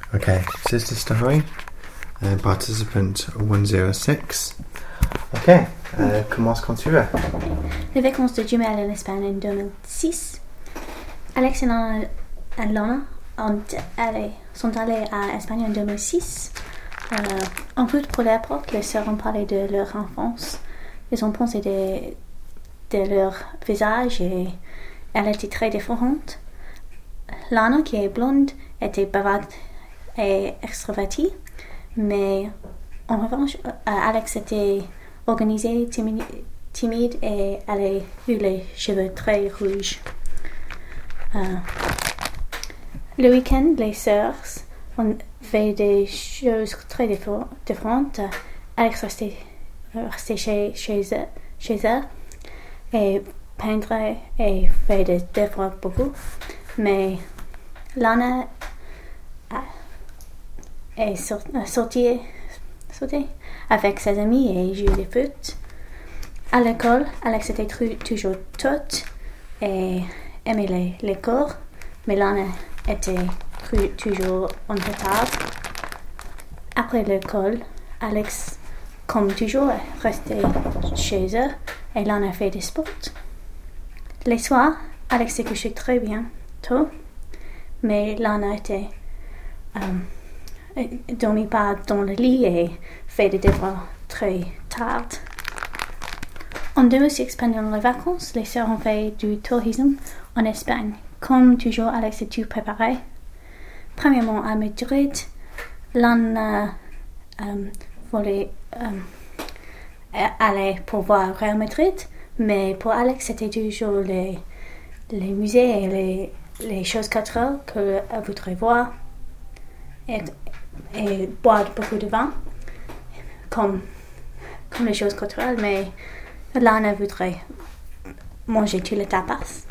Okay, Sister Story, participant 106. Ok, commence quand tu veux. Les vacances de jumelles en Espagne en 2006. Alex et Lana sont allés à Espagne en 2006. En route pour l'aéroport, les sœurs ont parlé de leur enfance. Ils ont pensé de leur visage et elle était très différente. Lana, qui est blonde, était bavarde et extravertie, mais en revanche, Alex était organisée, timide et elle a eu les cheveux très rouges. Le week-end, les sœurs ont fait des choses très différentes. Alex restait chez elle et peindre et fait des devoirs beaucoup. Mais Lana est sortie avec ses amis et joué des foot. À l'école, Alex était toujours toute et aimait les cours, mais Lana était toujours en retard. Après l'école, Alex, comme toujours, restait chez eux et Lana fait des sports. Les soirs, Alex se couchait très bien tôt, mais Lana dormait pas dans le lit et fait des devoirs très tard. En 2006, pendant les vacances, les sœurs ont fait du tourisme en Espagne. Comme toujours, Alex a tout préparé. Premièrement, à Madrid, Lana voulait aller pour voir Real Madrid, mais pour Alex, c'était toujours les musées et les choses culturelles qu'elle voudrait voir et boire beaucoup de vin, comme les choses culturelles, mais Lana voudrait manger tous les tapas.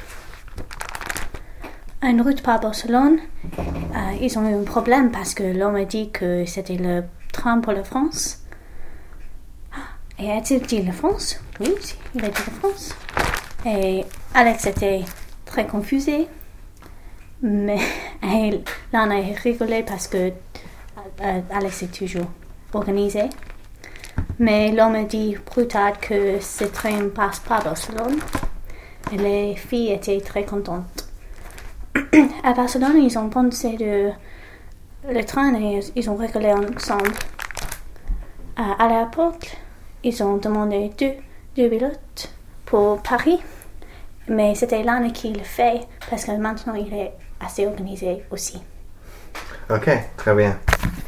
En route par Barcelone, ils ont eu un problème parce que l'homme a dit que c'était le train pour la France. Et a-t-il dit la France? Oui, il a dit la France. Et Alex était très confusé, mais Lana a rigolé parce que Alex est toujours organisé. Mais l'homme a dit plus tard que ce train passe par Barcelone et les filles étaient très contentes. À Barcelone, ils ont pensé le train et ils ont rigolé ensemble. À l'aéroport, ils ont demandé deux billets pour Paris, mais c'était Lana qui le fait parce que maintenant il est assez organisé aussi. Ok, très bien.